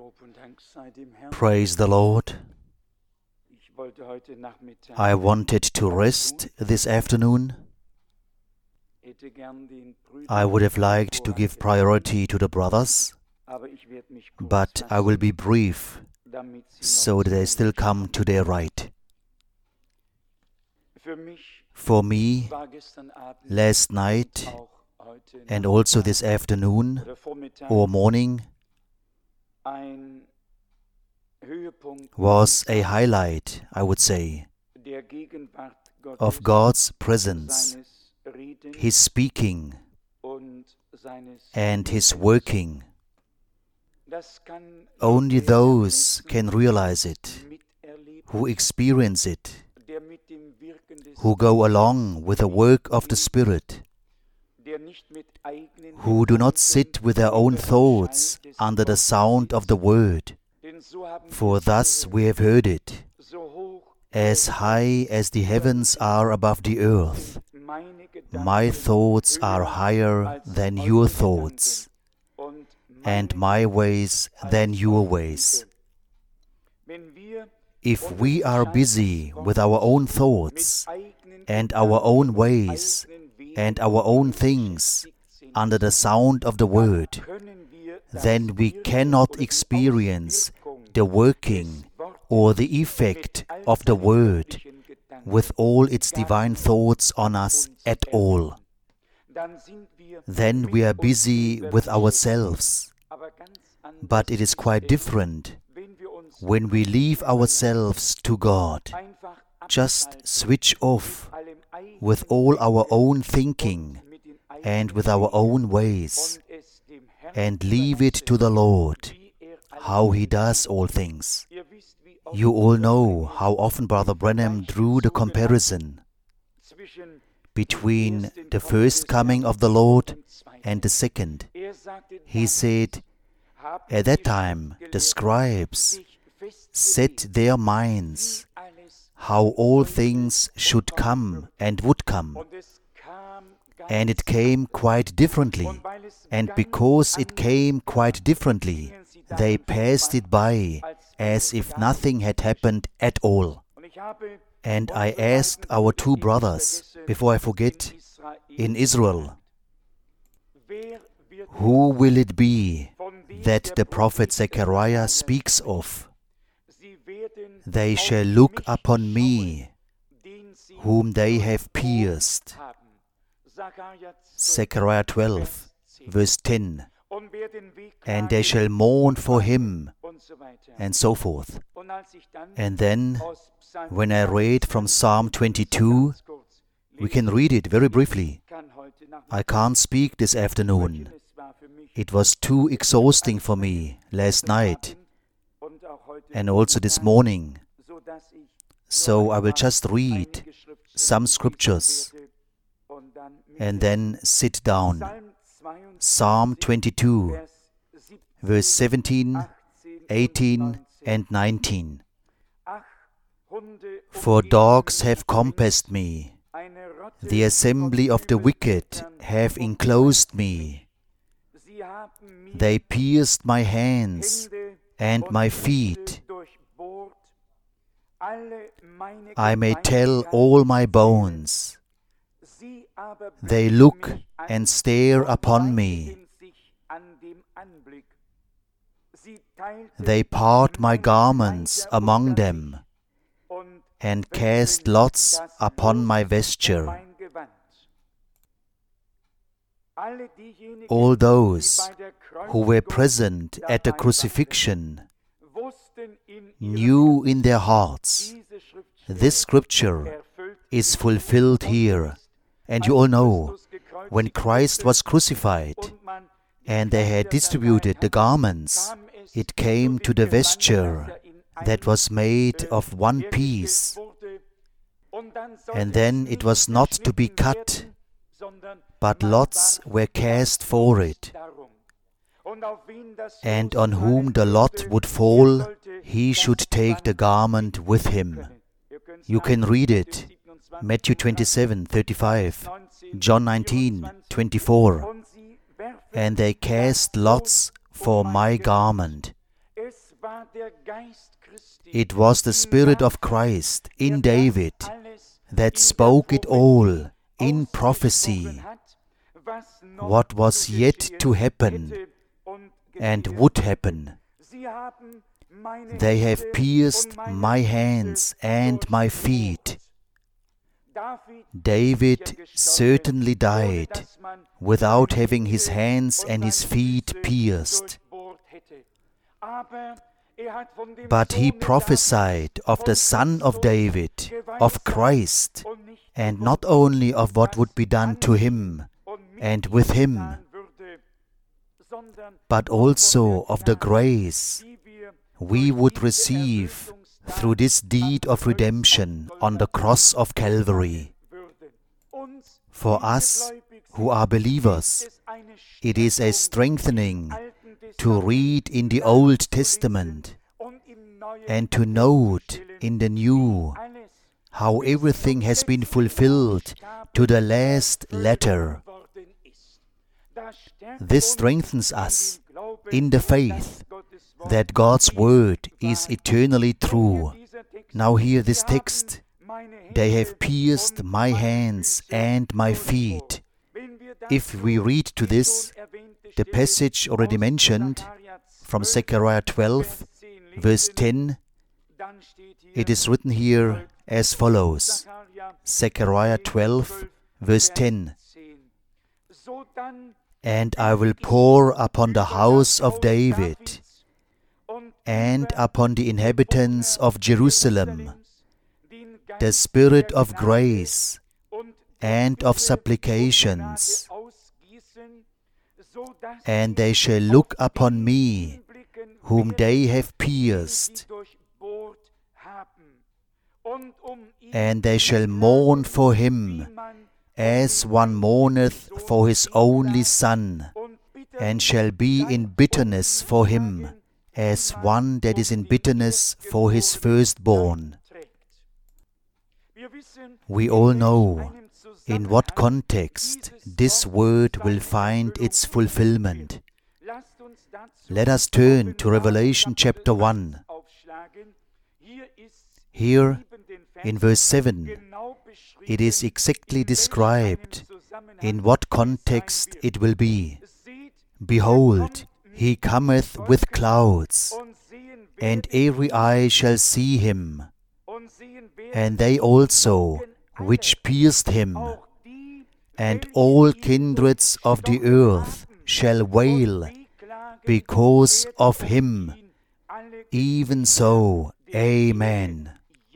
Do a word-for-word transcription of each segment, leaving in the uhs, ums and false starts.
Praise the Lord. I wanted to rest this afternoon. I would have liked to give priority to the brothers, but I will be brief so that they still come to their right. For me, last night and also this afternoon or morning was a highlight, I would say, of God's presence, His speaking and His working. Only those can realize it, who experience it, who go along with the work of the Spirit, who do not sit with their own thoughts under the sound of the Word. For thus we have heard it, as high as the heavens are above the earth, my thoughts are higher than your thoughts, and my ways than your ways. If we are busy with our own thoughts and our own ways and our own things under the sound of the Word, then we cannot experience the working or the effect of the Word with all its divine thoughts on us at all. Then we are busy with ourselves. But it is quite different when we leave ourselves to God. Just switch off with all our own thinking and with our own ways, and leave it to the Lord, how He does all things. You all know how often Brother Branham drew the comparison between the first coming of the Lord and the second. He said, at that time the scribes set their minds how all things should come and would come. And it came quite differently. And because it came quite differently, they passed it by as if nothing had happened at all. And I asked our two brothers, before I forget, in Israel, who will it be that the prophet Zechariah speaks of? They shall look upon me, whom they have pierced. Zechariah twelve, verse ten. And they shall mourn for him, and so forth. And then, when I read from Psalm twenty-two, we can read it very briefly. I can't speak this afternoon. It was too exhausting for me last night and also this morning. So I will just read some scriptures and then sit down. Psalm twenty-two, verse seventeen, eighteen and nineteen. For dogs have compassed me, the assembly of the wicked have enclosed me. They pierced my hands and my feet. I may tell all my bones. They look and stare upon me. They part my garments among them and cast lots upon my vesture. All those who were present at the crucifixion knew in their hearts, this scripture is fulfilled here. And you all know, when Christ was crucified and they had distributed the garments, it came to the vesture that was made of one piece. And then it was not to be cut, but lots were cast for it. And on whom the lot would fall, he should take the garment with him. You can read it. Matthew twenty-seven, thirty-five, John nineteen, twenty-four. And they cast lots for my garment. It was the Spirit of Christ in David that spoke it all in prophecy, what was yet to happen and would happen. They have pierced my hands and my feet. David certainly died without having his hands and his feet pierced. But he prophesied of the Son of David, of Christ, and not only of what would be done to him and with him, but also of the grace we would receive through this deed of redemption on the cross of Calvary. For us who are believers, it is a strengthening to read in the Old Testament and to note in the New how everything has been fulfilled to the last letter. This strengthens us in the faith that God's Word is eternally true. Now hear this text. They have pierced my hands and my feet. If we read to this, the passage already mentioned from Zechariah twelve, verse ten, it is written here as follows. Zechariah twelve, verse ten. And I will pour upon the house of David and upon the inhabitants of Jerusalem the spirit of grace and of supplications, and they shall look upon me, whom they have pierced, and they shall mourn for him, as one mourneth for his only son, and shall be in bitterness for him, as one that is in bitterness for his firstborn. We all know in what context this word will find its fulfillment. Let us turn to Revelation chapter one. Here, in verse seven, it is exactly described in what context it will be. Behold, he cometh with clouds, and every eye shall see him, and they also which pierced him, and all kindreds of the earth shall wail because of him. Even so, Amen.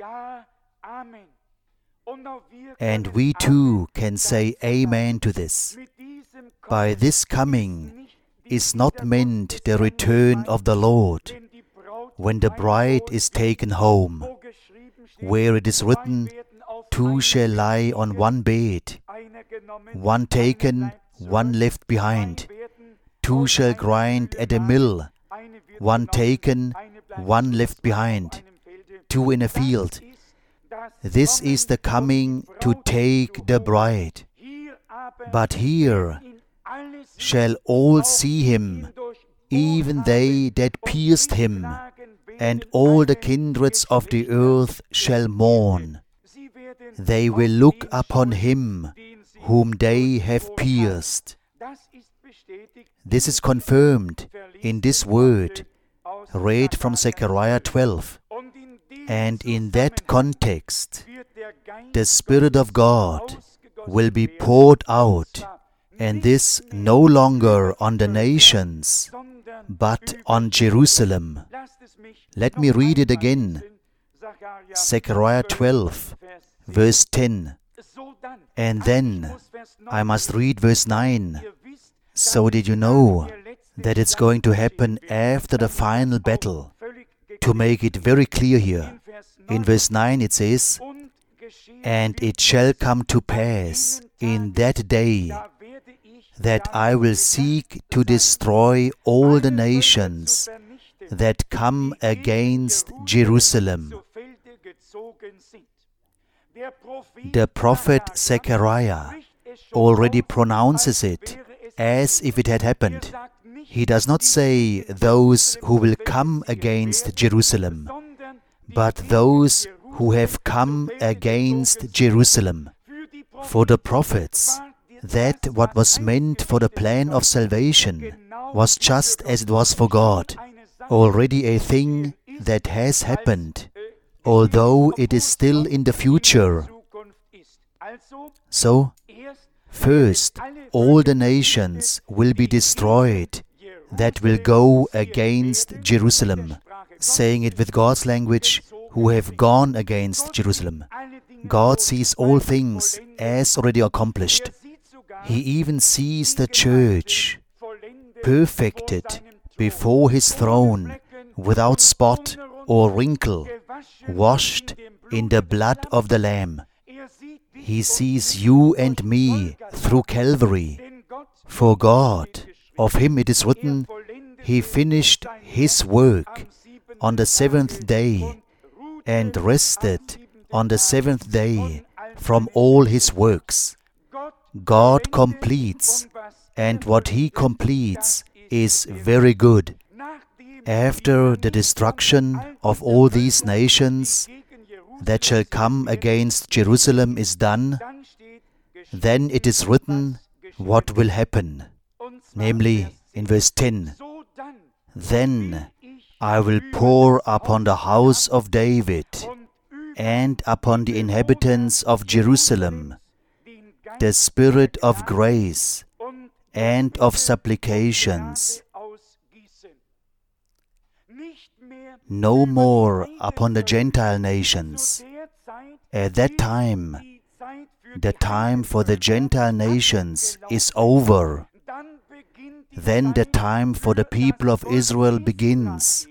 And we too can say Amen to this. By this coming is not meant the return of the Lord, when the bride is taken home, where it is written, two shall lie on one bed, one taken, one left behind. Two shall grind at a mill, one taken, one left behind. Two in a field. This is the coming to take the bride. But here shall all see him, even they that pierced him, and all the kindreds of the earth shall mourn. They will look upon him whom they have pierced. This is confirmed in this word, read from Zechariah twelve. And in that context, the Spirit of God will be poured out, and this no longer on the nations, but on Jerusalem. Let me read it again. Zechariah twelve, verse ten. And then I must read verse nine. So did you know that it's going to happen after the final battle? To make it very clear here, in verse nine it says, and it shall come to pass in that day that I will seek to destroy all the nations that come against Jerusalem. The prophet Zechariah already pronounces it as if it had happened. He does not say those who will come against Jerusalem, but those who have come against Jerusalem. For the prophets, that what was meant for the plan of salvation was just as it was for God, already a thing that has happened, although it is still in the future. So, first, all the nations will be destroyed that will go against Jerusalem, saying it with God's language, who have gone against Jerusalem. God sees all things as already accomplished. He even sees the church perfected before His throne, without spot or wrinkle, washed in the blood of the Lamb. He sees you and me through Calvary. For God, of Him it is written, He finished His work on the seventh day and rested on the seventh day from all His works. God completes, and what He completes is very good. After the destruction of all these nations that shall come against Jerusalem is done, then it is written what will happen. Namely, in verse ten, Then I will pour upon the house of David and upon the inhabitants of Jerusalem the spirit of grace and of supplications. No more upon the Gentile nations. At that time, the time for the Gentile nations is over. Then the time for the people of Israel begins,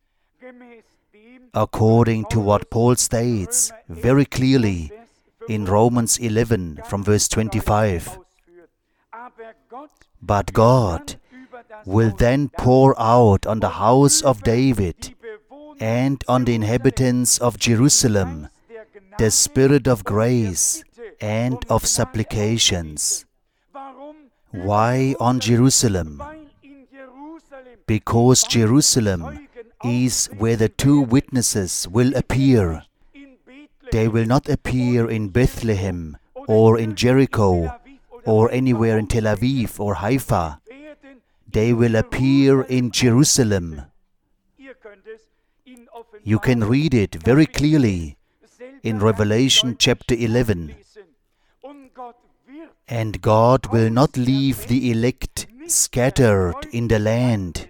according to what Paul states very clearly in Romans eleven from verse twenty-five. But God will then pour out on the house of David and on the inhabitants of Jerusalem the spirit of grace and of supplications. Why on Jerusalem? Because Jerusalem is where the two witnesses will appear. They will not appear in Bethlehem or in Jericho or anywhere in Tel Aviv or Haifa. They will appear in Jerusalem. You can read it very clearly in Revelation chapter eleven. And God will not leave the elect scattered in the land.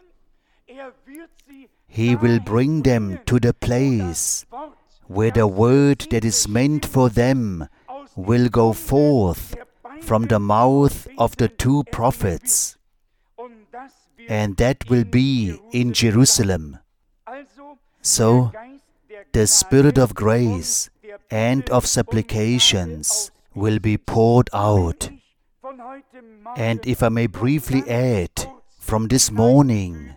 He will bring them to the place where the word that is meant for them will go forth from the mouth of the two prophets. And that will be in Jerusalem. So, the spirit of grace and of supplications will be poured out. And if I may briefly add, from this morning,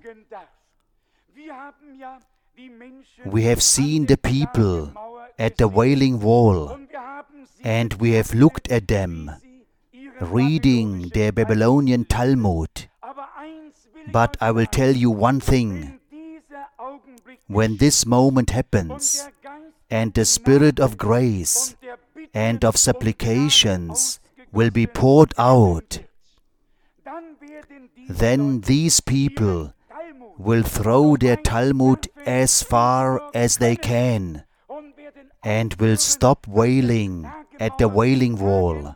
we have seen the people at the Wailing Wall, and we have looked at them, reading their Babylonian Talmud. But I will tell you one thing. When this moment happens, and the spirit of grace and of supplications will be poured out, then these people will throw their Talmud as far as they can and will stop wailing at the Wailing Wall.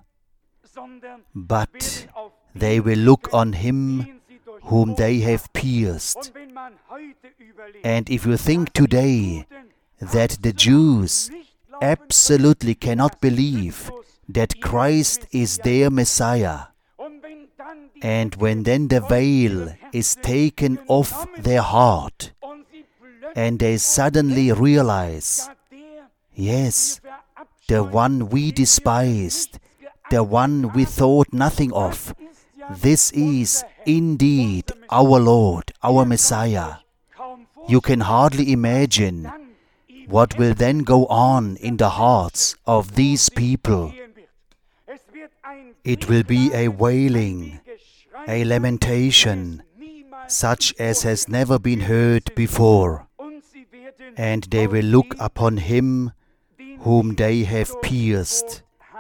But they will look on Him whom they have pierced. And if you think today that the Jews absolutely cannot believe that Christ is their Messiah, and when then the veil is taken off their heart, and they suddenly realize, yes, the one we despised, the one we thought nothing of, this is indeed our Lord, our Messiah. You can hardly imagine what will then go on in the hearts of these people. It will be a wailing, a lamentation, such as has never been heard before. And they will look upon him whom they have pierced,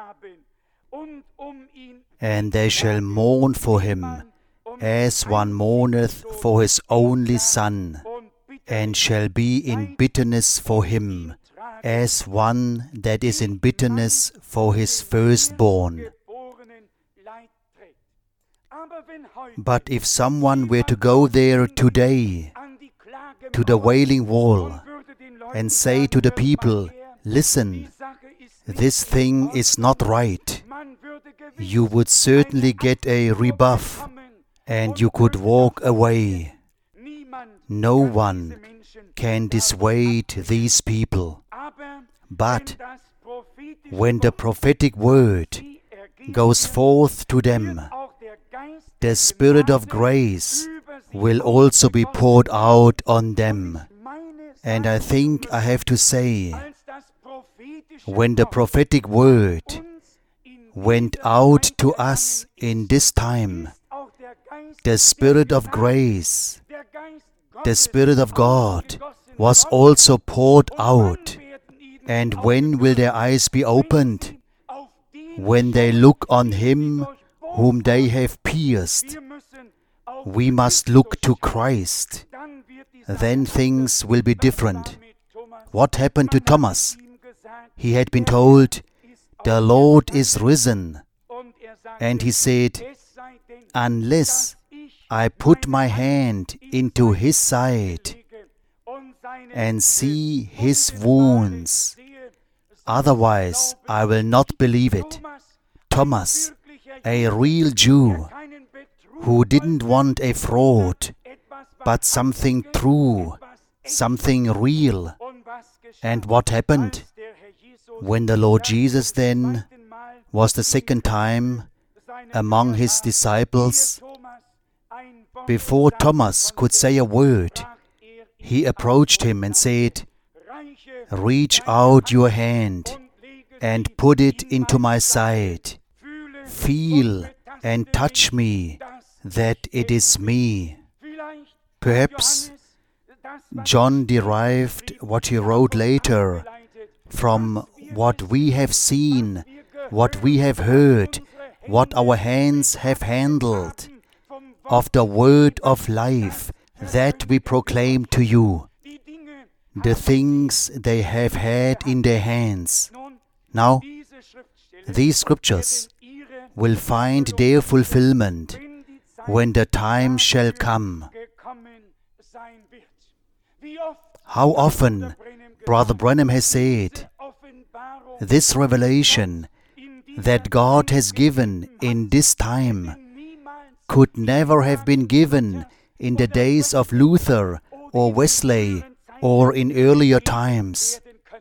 and they shall mourn for him, as one mourneth for his only son, and shall be in bitterness for him, as one that is in bitterness for his firstborn. But if someone were to go there today, to the Wailing Wall, and say to the people, "Listen, this thing is not right," you would certainly get a rebuff, and you could walk away. No one can dissuade these people. But when the prophetic word goes forth to them, the Spirit of grace will also be poured out on them. And I think I have to say, when the prophetic word went out to us in this time, the Spirit of grace, the Spirit of God, was also poured out. And when will their eyes be opened? When they look on him whom they have pierced. We must look to Christ. Then things will be different. What happened to Thomas? He had been told, "The Lord is risen." And he said, "Unless I put my hand into his side and see his wounds, otherwise I will not believe it." Thomas, a real Jew, who didn't want a fraud, but something true, something real. And what happened? When the Lord Jesus then was the second time among his disciples, before Thomas could say a word, he approached him and said, "Reach out your hand and put it into my side. Feel and touch me, that it is me." Perhaps John derived what he wrote later from what we have seen, what we have heard, what our hands have handled, of the word of life that we proclaim to you, the things they have had in their hands. Now, these scriptures will find their fulfillment when the time shall come. How often Brother Branham has said, this revelation that God has given in this time could never have been given in the days of Luther or Wesley or in earlier times.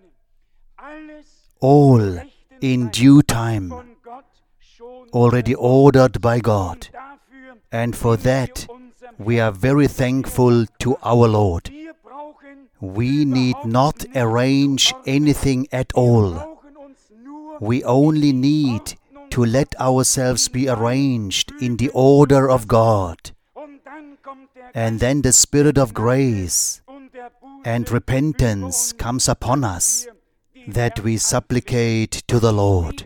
All in due time, already ordered by God. And for that, we are very thankful to our Lord. We need not arrange anything at all. We only need to let ourselves be arranged in the order of God. And then the Spirit of grace and repentance comes upon us, that we supplicate to the Lord,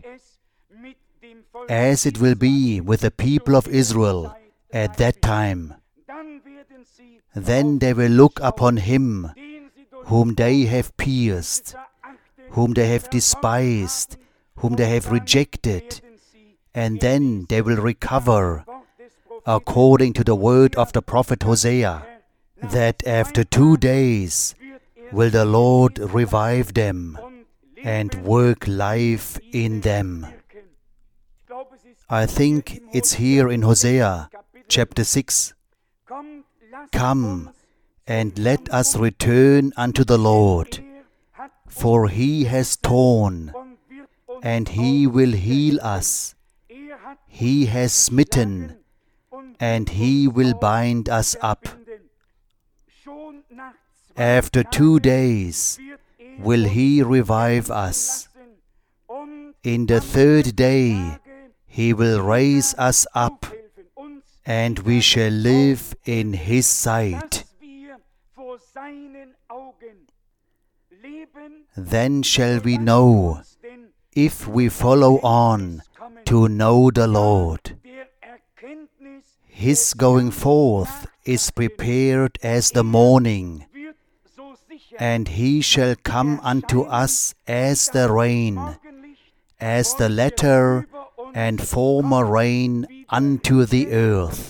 as it will be with the people of Israel at that time. Then they will look upon him whom they have pierced, whom they have despised, whom they have rejected, and then they will recover, according to the word of the prophet Hosea, that after two days will the Lord revive them and work life in them. I think it's here in Hosea chapter six. Come and let us return unto the Lord, for he has torn, and he will heal us. He has smitten, and he will bind us up. After two days will he revive us. In the third day he will raise us up, and we shall live in His sight. Then shall we know, if we follow on to know the Lord. His going forth is prepared as the morning, and He shall come unto us as the rain, as the latter and former rain unto the earth.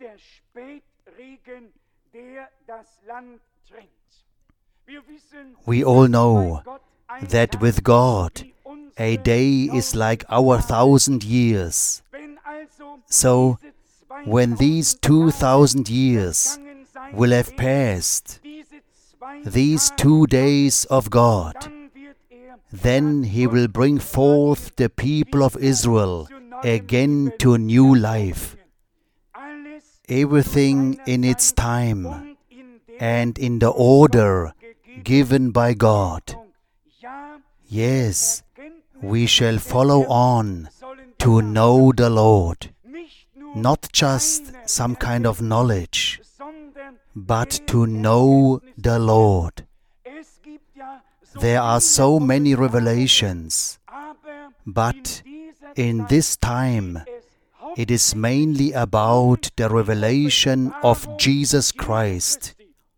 We all know that with God a day is like our thousand years. So, when these two thousand years will have passed, these two days of God, then He will bring forth the people of Israel again to new life. Everything in its time and in the order given by God. Yes, we shall follow on to know the Lord. Not just some kind of knowledge, but to know the Lord. There are so many revelations, but in this time it is mainly about the revelation of Jesus Christ.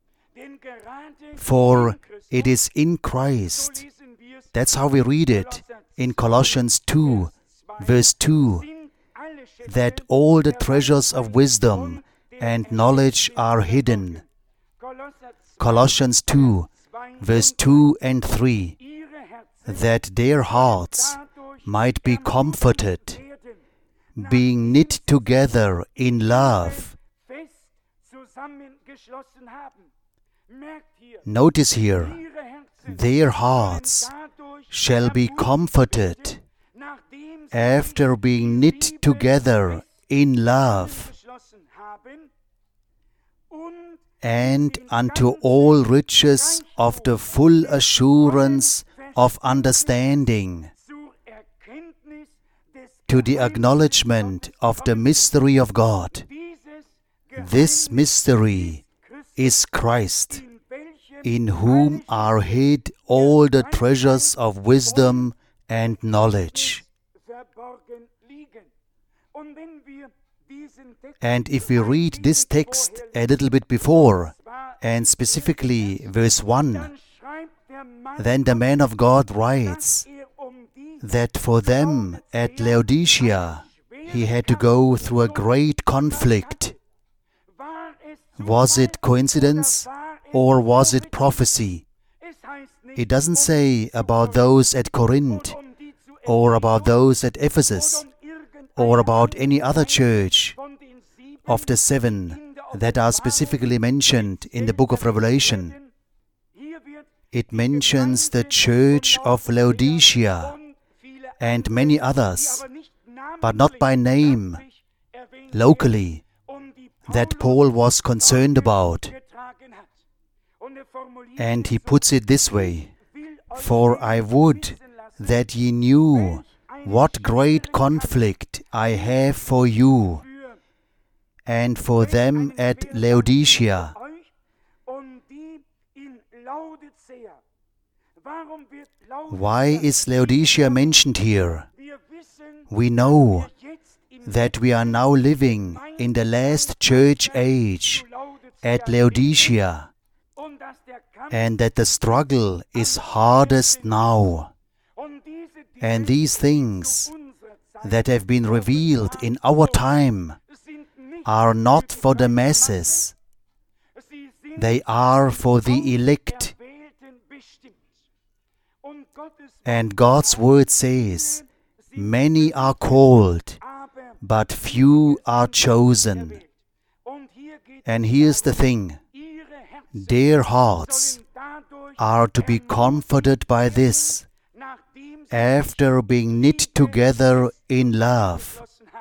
For it is in Christ. That's how we read it in Colossians two, verse two, that all the treasures of wisdom and knowledge are hidden. Colossians two, verse two and three, that their hearts might be comforted, being knit together in love. Notice here, their hearts shall be comforted after being knit together in love, and unto all riches of the full assurance of understanding, to the acknowledgement of the mystery of God. This mystery is Christ, in whom are hid all the treasures of wisdom and knowledge. And if we read this text a little bit before, and specifically verse one, then the man of God writes that for them at Laodicea he had to go through a great conflict. Was it coincidence or was it prophecy? It doesn't say about those at Corinth or about those at Ephesus or about any other church of the seven that are specifically mentioned in the book of Revelation. It mentions the church of Laodicea and many others, but not by name, locally, that Paul was concerned about. And he puts it this way, "For I would that ye knew what great conflict I have for you, and for them at Laodicea." Why is Laodicea mentioned here? We know that we are now living in the last church age at Laodicea, and that the struggle is hardest now. And these things that have been revealed in our time are not for the masses. They are for the elect. And God's word says, many are called, but few are chosen. And here's the thing, their hearts are to be comforted by this, after being knit together in love.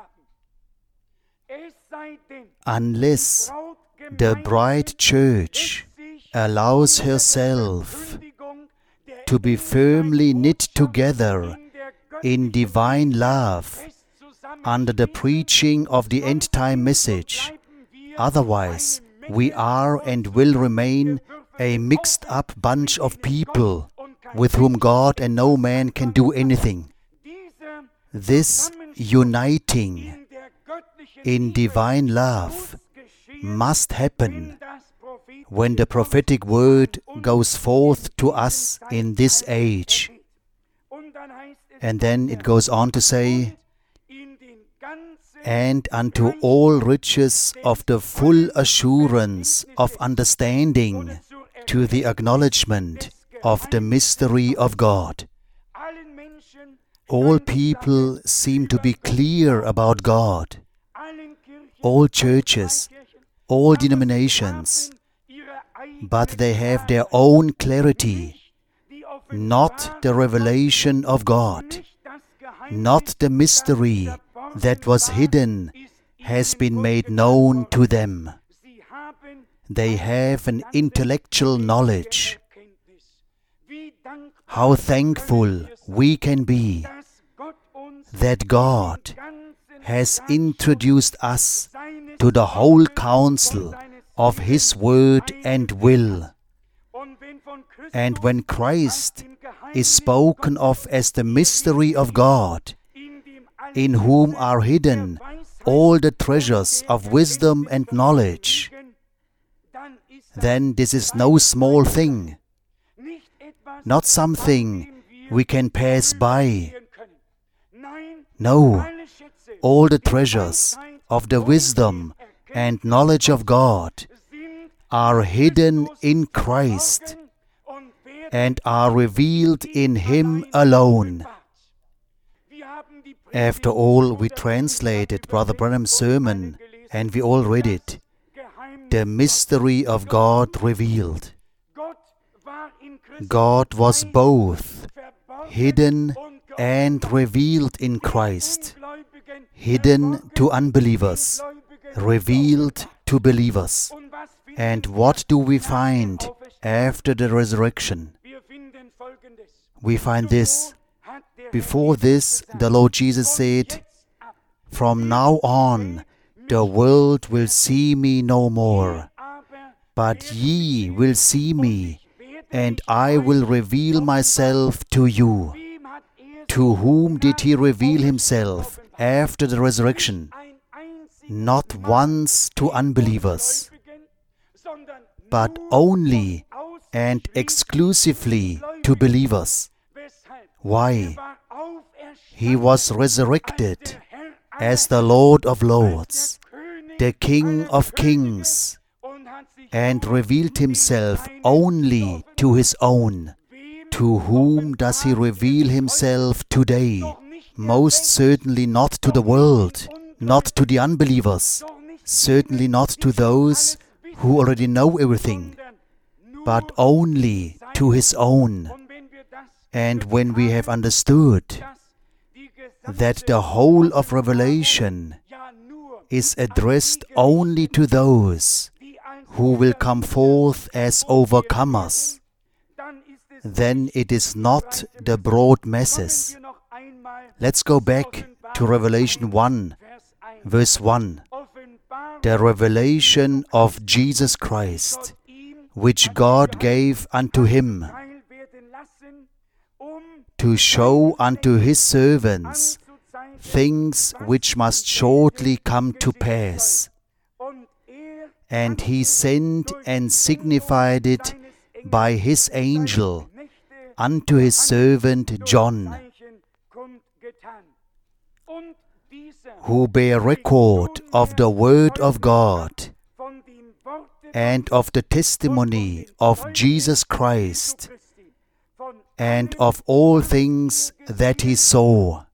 Unless the bride church allows herself to be firmly knit together in divine love under the preaching of the end-time message. Otherwise, we are and will remain a mixed-up bunch of people with whom God and no man can do anything. This uniting in divine love must happen when the prophetic word goes forth to us in this age. And then it goes on to say, and unto all riches of the full assurance of understanding, to the acknowledgement of the mystery of God. All people seem to be clear about God. All churches, all denominations, but they have their own clarity, not the revelation of God, not the mystery that was hidden has been made known to them. They have an intellectual knowledge. How thankful we can be that God has introduced us to the whole counsel of His word and will. And when Christ is spoken of as the mystery of God, in whom are hidden all the treasures of wisdom and knowledge, then this is no small thing, not something we can pass by. No, all the treasures of the wisdom and knowledge of God are hidden in Christ and are revealed in Him alone. After all, we translated Brother Branham's sermon and we all read it. The mystery of God revealed. God was both hidden and revealed in Christ. Hidden to unbelievers, revealed to believers. And what do we find after the resurrection? We find this. Before this, the Lord Jesus said, "From now on, the world will see me no more, but ye will see me, and I will reveal myself to you." To whom did He reveal Himself after the resurrection? Not once to unbelievers, but only and exclusively to believers. Why? He was resurrected as the Lord of Lords, the King of Kings, and revealed Himself only to His own. To whom does He reveal Himself today? Most certainly not to the world, not to the unbelievers, certainly not to those who already know everything, but only to His own. And when we have understood that the whole of Revelation is addressed only to those who will come forth as overcomers, then it is not the broad masses. Let's go back to Revelation one, verse one. The revelation of Jesus Christ, which God gave unto Him, to show unto His servants things which must shortly come to pass. And He sent and signified it by His angel unto His servant John, who bear record of the word of God and of the testimony of Jesus Christ, and of all things that he saw.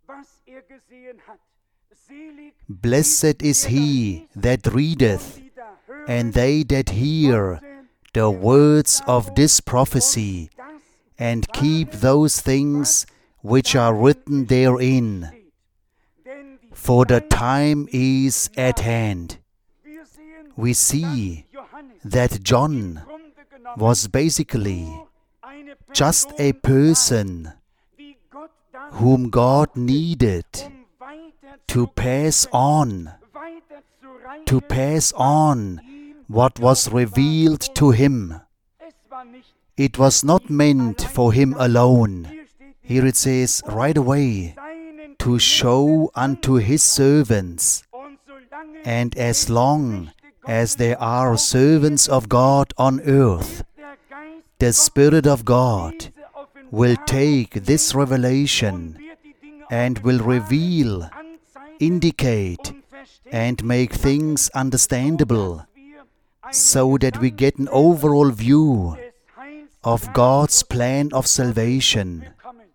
Blessed is he that readeth, and they that hear the words of this prophecy, and keep those things which are written therein. For the time is at hand. We see that John was basically just a person whom God needed to pass on, to pass on what was revealed to him. It was not meant for him alone. Here it says right away, to show unto his servants. And as long as there are servants of God on earth, the Spirit of God will take this revelation and will reveal, indicate, and make things understandable, so that we get an overall view of God's plan of salvation,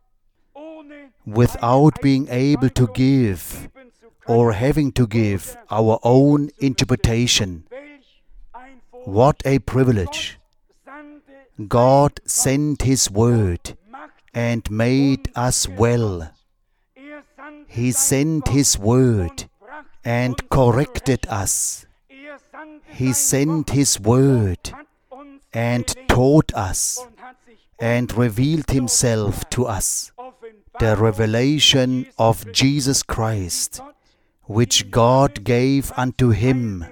without being able to give or having to give our own interpretation. What a privilege! God sent His Word and made us well. He sent His Word and corrected us. He sent His Word and taught us and revealed Himself to us. The revelation of Jesus Christ, which God gave unto Him,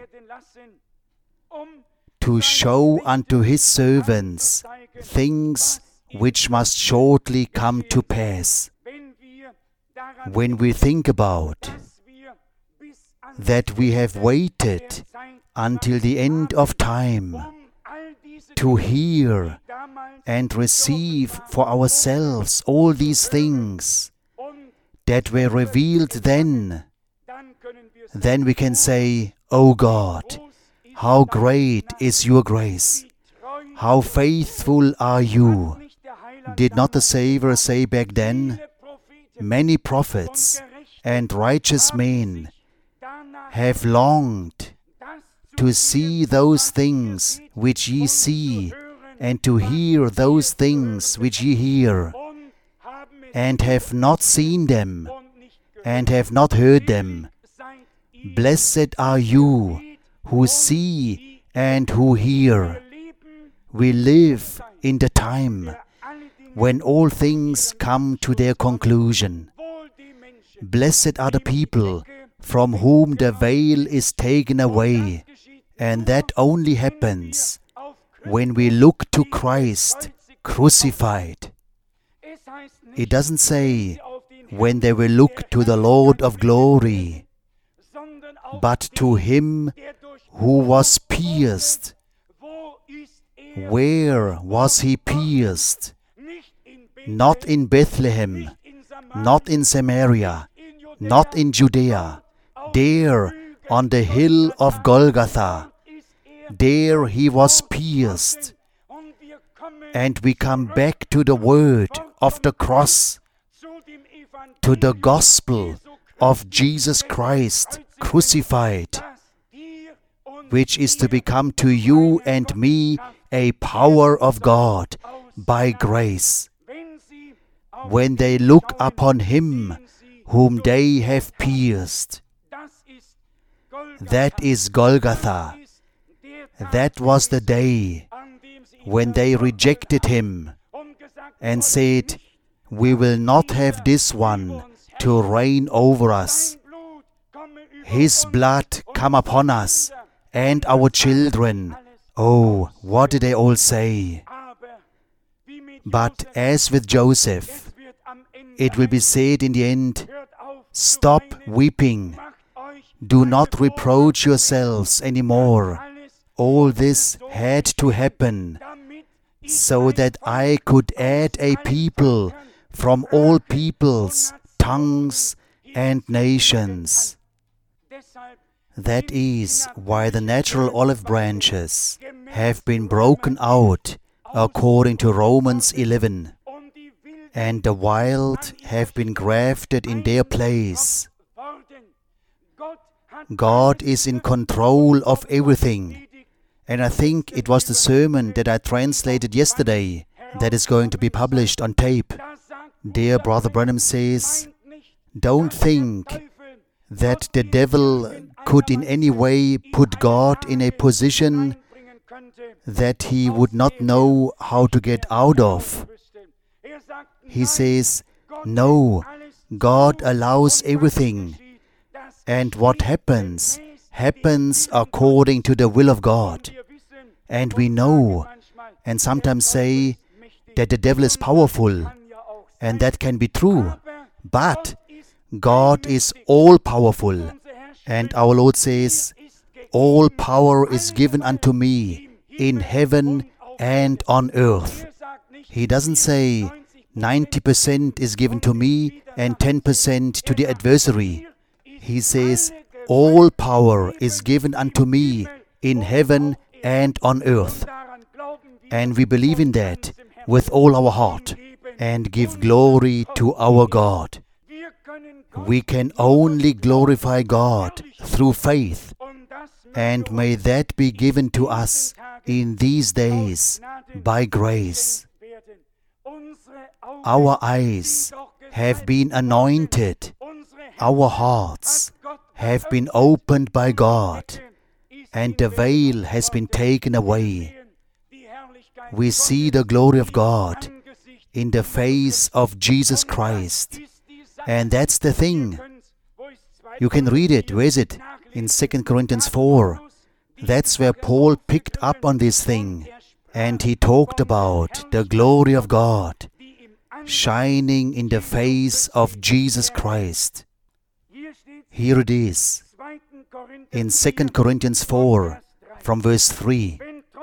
to show unto His servants things which must shortly come to pass. When we think about that we have waited until the end of time to hear and receive for ourselves all these things that were revealed then, then we can say, O God, how great is your grace! How faithful are you! Did not the Savior say back then, many prophets and righteous men have longed to see those things which ye see, and to hear those things which ye hear, and have not seen them, and have not heard them. Blessed are you who see and who hear. We live in the time when all things come to their conclusion. Blessed are the people from whom the veil is taken away, and that only happens when we look to Christ crucified. It doesn't say when they will look to the Lord of glory, but to Him who was pierced. Where was He pierced? Not in Bethlehem, not in Samaria, not in Judea. There on the hill of Golgotha, there He was pierced. And we come back to the word of the cross, to the gospel of Jesus Christ crucified, which is to become to you and me a power of God by grace. When they look upon Him whom they have pierced. That is Golgotha. That was the day when they rejected Him and said, we will not have this one to reign over us. His blood come upon us and our children. Oh, what did they all say? But as with Joseph, it will be said in the end, stop weeping. Do not reproach yourselves anymore. All this had to happen so that I could add a people from all peoples, tongues, and nations. That is why the natural olive branches have been broken out according to Romans eleven, and the wild have been grafted in their place. God is in control of everything. And I think it was the sermon that I translated yesterday that is going to be published on tape. Dear Brother Branham says, don't think that the devil could in any way put God in a position that he would not know how to get out of. He says, no, God allows everything And what happens, happens according to the will of God. And we know, and sometimes say, that the devil is powerful, and that can be true. But God is all-powerful, and our Lord says, all power is given unto me in heaven and on earth. He doesn't say, ninety percent is given to me and ten percent to the adversary. He says, all power is given unto me in heaven and on earth. And we believe in that with all our heart and give glory to our God. We can only glorify God through faith, and may that be given to us in these days by grace. Our eyes have been anointed, our hearts have been opened by God, and the veil has been taken away. We see the glory of God in the face of Jesus Christ. And that's the thing. You can read it. Where is it? In Second Corinthians four. That's where Paul picked up on this thing. And he talked about the glory of God shining in the face of Jesus Christ. Here it is. In Second Corinthians four, from verse three.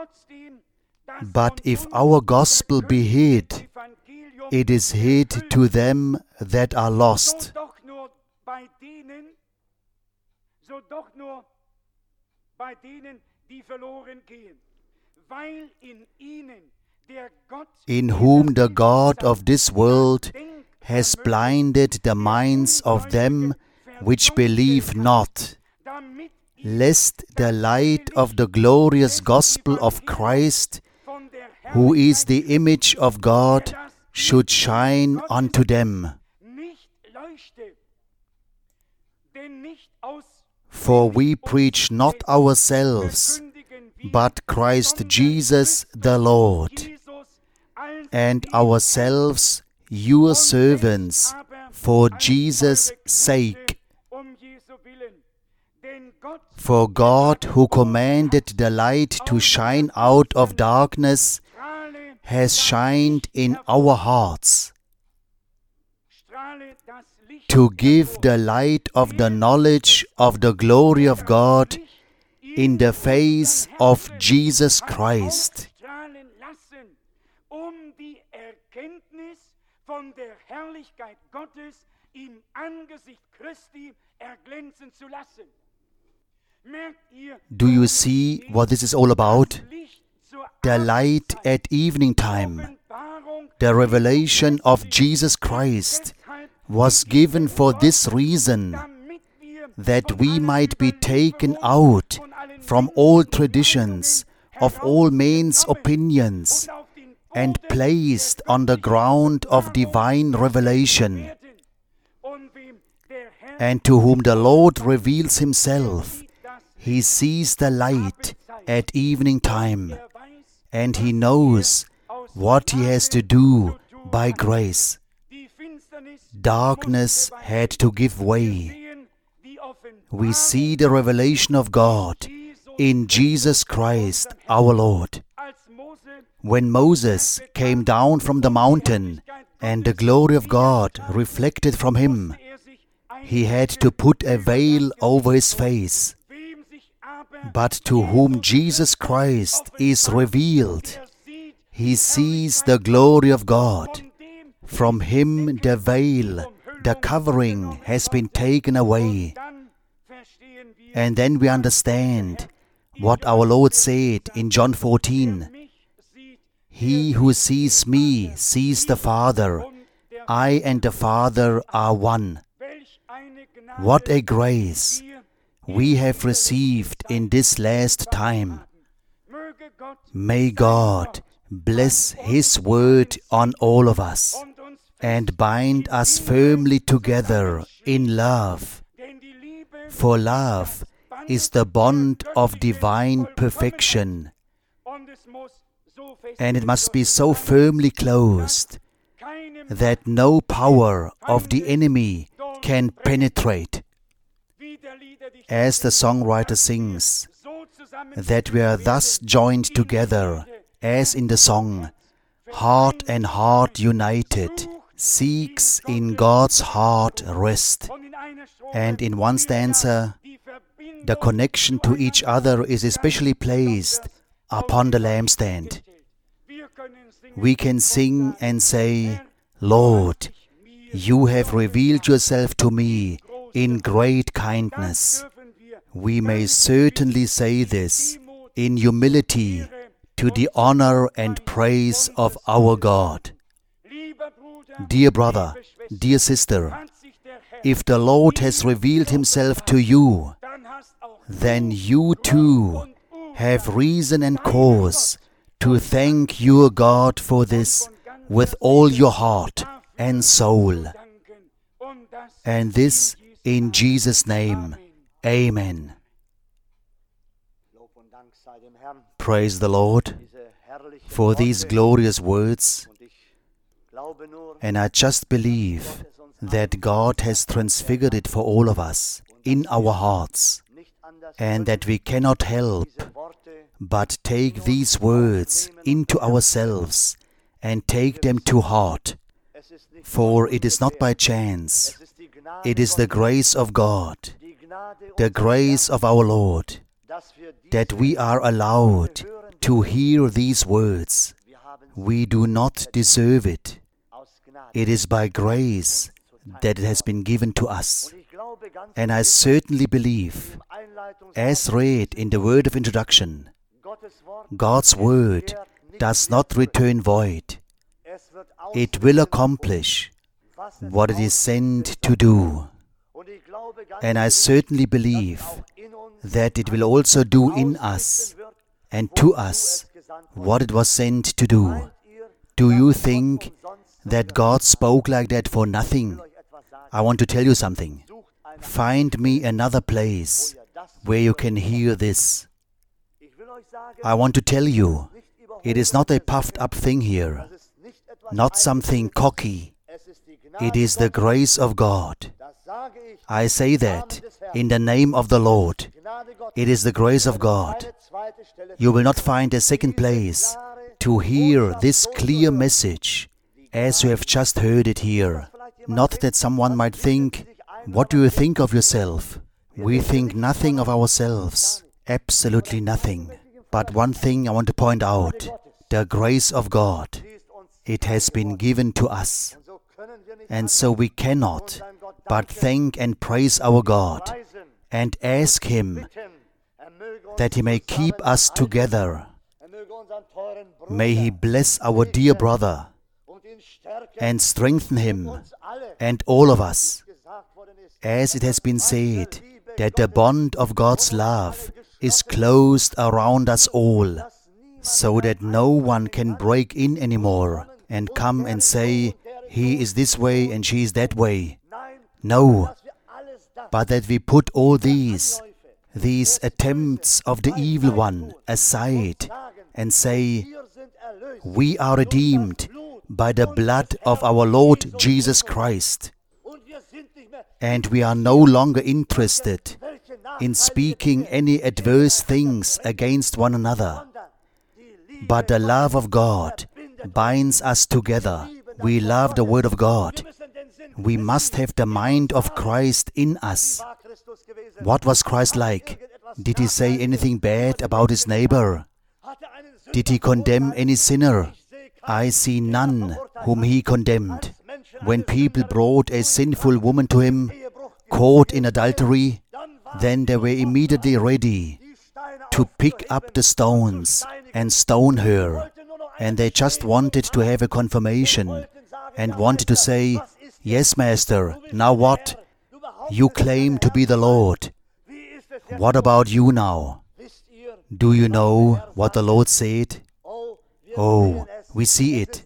But if our gospel be hid, it is hid to them that are lost. In whom the God of this world has blinded the minds of them which believe not, lest the light of the glorious gospel of Christ, who is the image of God, should shine unto them. For we preach not ourselves, but Christ Jesus the Lord, and ourselves your servants for Jesus' sake. For God, who commanded the light to shine out of darkness, has shined in our hearts, to give the light of the knowledge of the glory of God in the face of Jesus Christ. Do you see what this is all about? The light at evening time, the revelation of Jesus Christ, was given for this reason, that we might be taken out from all traditions, of all men's opinions, and placed on the ground of divine revelation. And to whom the Lord reveals Himself, he sees the light at evening time, and he knows what he has to do by grace. Darkness had to give way. We see the revelation of God in Jesus Christ our Lord. When Moses came down from the mountain and the glory of God reflected from him, he had to put a veil over his face. But to whom Jesus Christ is revealed, he sees the glory of God. From him the veil, the covering, has been taken away. And then we understand what our Lord said in John fourteen. He who sees me sees the Father. I and the Father are one. What a grace we have received in this last time. May God bless His word on all of us and bind us firmly together in love. For love is the bond of divine perfection, and it must be so firmly closed that no power of the enemy can penetrate. as the songwriter sings, that we are thus joined together, as in the song, heart and heart united, seeks in God's heart rest. And in one stanza, the connection to each other is especially placed upon the lampstand. We can sing and say, Lord, you have revealed yourself to me in great kindness. We may certainly say this in humility to the honor and praise of our God. Dear brother, dear sister, if the Lord has revealed Himself to you, then you too have reason and cause to thank your God for this with all your heart and soul. And this in Jesus' name. Amen. Praise the Lord for these glorious words. And I just believe that God has transfigured it for all of us in our hearts, and that we cannot help but take these words into ourselves and take them to heart. For it is not by chance, it is the grace of God, the grace of our Lord, that we are allowed to hear these words. We do not deserve it. It is by grace that it has been given to us. And I certainly believe, as read in the word of introduction, God's word does not return void. It will accomplish what it is sent to do. And I certainly believe that it will also do in us and to us what it was sent to do. Do you think that God spoke like that for nothing? I want to tell you something. Find me another place where you can hear this. I want to tell you, it is not a puffed up thing here, not something cocky. It is the grace of God. I say that in the name of the Lord. It is the grace of God. You will not find a second place to hear this clear message as you have just heard it here. Not that someone might think, what do you think of yourself? We think nothing of ourselves, absolutely nothing. But one thing I want to point out, the grace of God, it has been given to us. And so we cannot but thank and praise our God and ask Him that He may keep us together. May He bless our dear brother and strengthen him and all of us. As it has been said, that the bond of God's love is closed around us all, so that no one can break in anymore and come and say, he is this way and she is that way. No, but that we put all these, these attempts of the evil one aside and say, we are redeemed by the blood of our Lord Jesus Christ. And we are no longer interested in speaking any adverse things against one another. But the love of God binds us together. We love the Word of God. We must have the mind of Christ in us. What was Christ like? Did He say anything bad about His neighbor? Did He condemn any sinner? I see none whom He condemned. When people brought a sinful woman to Him, caught in adultery, then they were immediately ready to pick up the stones and stone her. And they just wanted to have a confirmation and wanted to say, yes, Master, now what? You claim to be the Lord. What about you now? Do you know what the Lord said? Oh, we see it.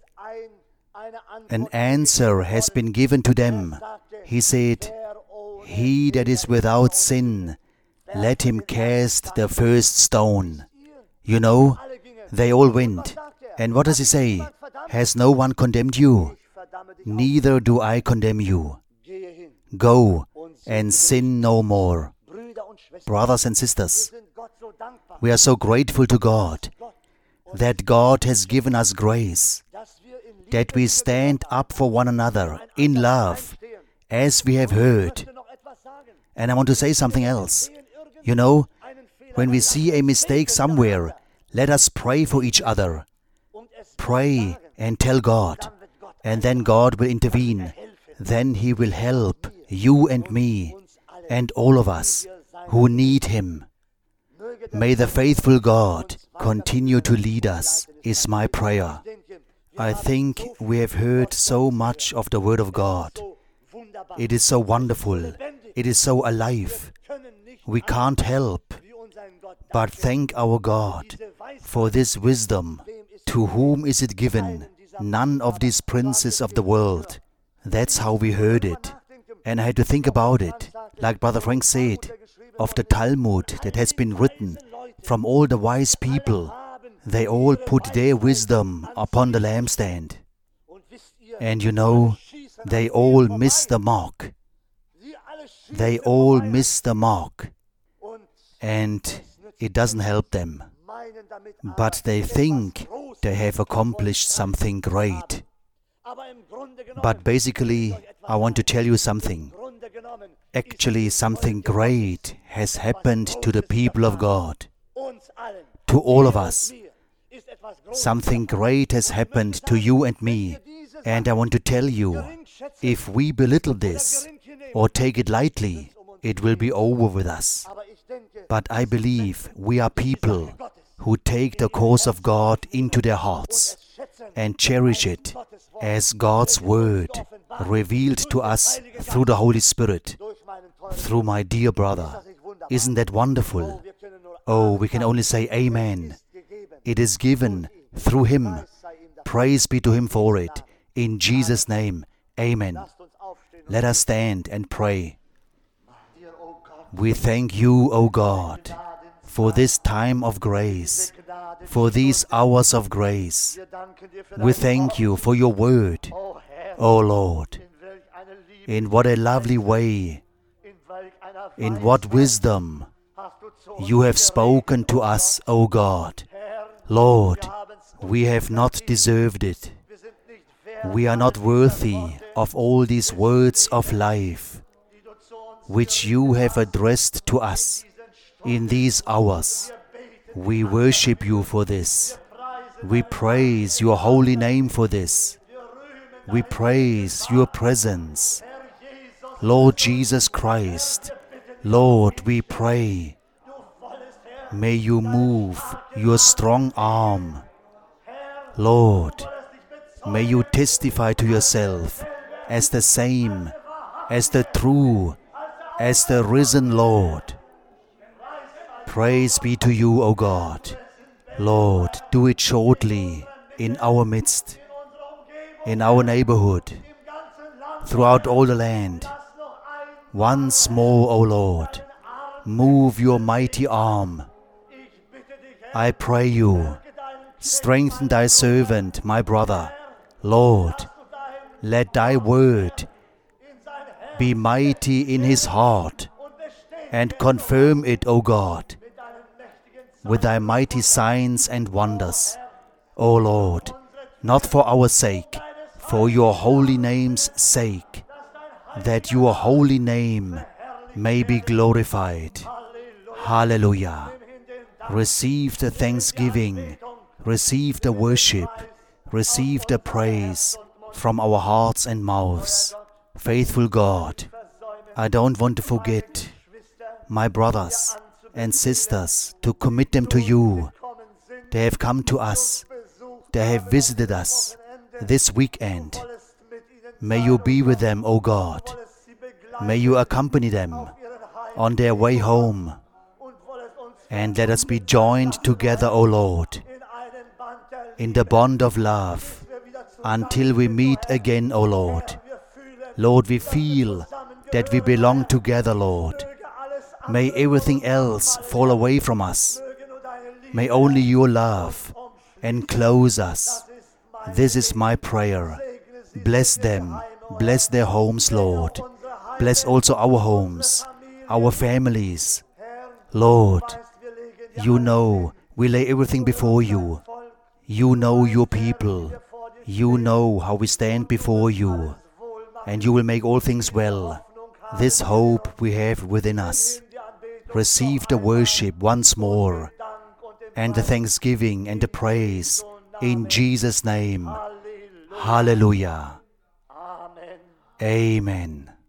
An answer has been given to them. He said, he that is without sin, let him cast the first stone. You know, they all went. And what does He say? Has no one condemned you? Neither do I condemn you. Go and sin no more. Brothers and sisters, we are so grateful to God that God has given us grace, that we stand up for one another in love, as we have heard. And I want to say something else. You know, when we see a mistake somewhere, let us pray for each other. Pray and tell God, and then God will intervene. Then He will help you and me and all of us who need Him. May the faithful God continue to lead us, is my prayer. I think we have heard so much of the Word of God. It is so wonderful. It is so alive. We can't help but thank our God for this wisdom. To whom is it given? None of these princes of the world. That's how we heard it. And I had to think about it, like Brother Frank said, of the Talmud that has been written from all the wise people. They all put their wisdom upon the lampstand. And you know, they all miss the mark. They all miss the mark. And it doesn't help them. But they think they have accomplished something great. But basically, I want to tell you something. Actually, something great has happened to the people of God. To all of us. Something great has happened to you and me. And I want to tell you, if we belittle this or take it lightly, it will be over with us. But I believe we are people who take the cause of God into their hearts and cherish it as God's Word revealed to us through the Holy Spirit, through my dear brother. Isn't that wonderful? Oh, we can only say Amen. It is given through Him. Praise be to Him for it. In Jesus' name, Amen. Let us stand and pray. We thank you, O God, for this time of grace, for these hours of grace. We thank you for your word, O Lord. In what a lovely way, in what wisdom you have spoken to us, O God. Lord, we have not deserved it. We are not worthy of all these words of life which you have addressed to us in these hours. We worship you for this. We praise your holy name for this. We praise your presence. Lord Jesus Christ, Lord, we pray, may you move your strong arm. Lord, may you testify to yourself as the same, as the true, as the risen Lord. Praise be to you, O God. Lord, do it shortly in our midst, in our neighborhood, throughout all the land. Once more, O Lord, move your mighty arm. I pray you, strengthen thy servant, my brother. Lord, let thy word be mighty in his heart, and confirm it, O God, with thy mighty signs and wonders. O Lord, not for our sake, for your holy name's sake, that your holy name may be glorified. Hallelujah. Receive the thanksgiving, receive the worship, receive the praise from our hearts and mouths. Faithful God, I don't want to forget my brothers and sisters to commit them to you. They have come to us. They have visited us this weekend. May you be with them, O God. May you accompany them on their way home. And let us be joined together, O Lord, in the bond of love until we meet again, O Lord. Lord, we feel that we belong together, Lord. May everything else fall away from us. May only your love enclose us. This is my prayer. Bless them. Bless their homes, Lord. Bless also our homes, our families. Lord, you know we lay everything before you. You know your people. You know how we stand before you. And you will make all things well. This hope we have within us. Receive the worship once more, and the thanksgiving and the praise in Jesus' name. Hallelujah. Amen.